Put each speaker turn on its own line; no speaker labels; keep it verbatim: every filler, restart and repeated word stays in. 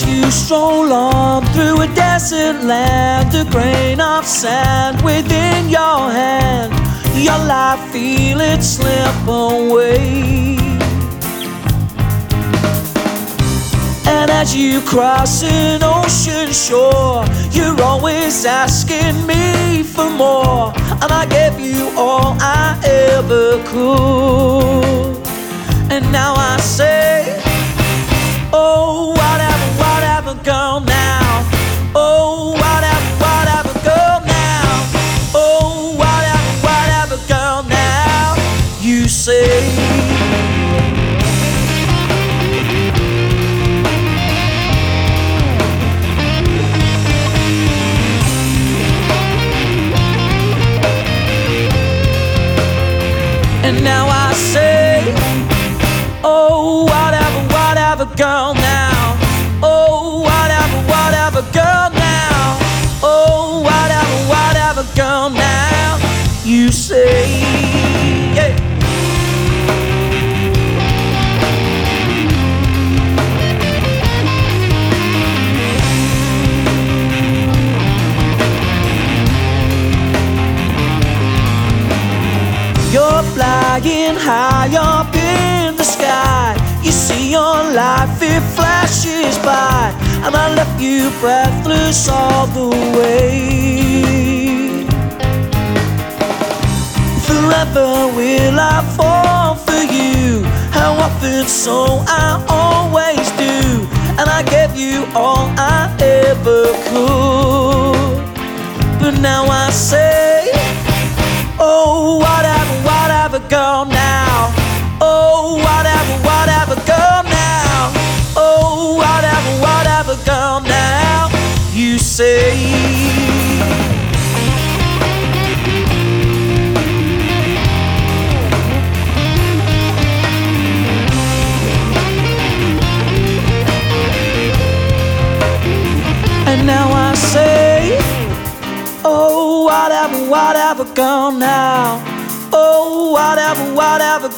as you stroll on through a desert land, a grain of sand within your hand, your life feel it slip away. And as you cross an ocean shore, you're always asking me for more, and I gave you all I ever could. And now I say, oh, whatever, whatever, girl, now. Oh, whatever, whatever, girl, now. Oh, whatever, whatever, girl, now. You say. And now I say, oh, whatever, whatever, girl, now. Oh, whatever, whatever, girl, now. Oh, whatever, whatever, girl, now. You say, yeah. You're flying high up in the sky. You see your life, it flashes by, and I left you breathless all the way. Forever will I fall for you, how often so I always do, and I gave you all I ever could. But now I say, oh, whatever, whatever, girl, now. Oh, whatever, whatever, girl, now. Oh, whatever, whatever, girl, now. You say. And now I say, oh, whatever, whatever, girl, now. Oh, whatever, whatever,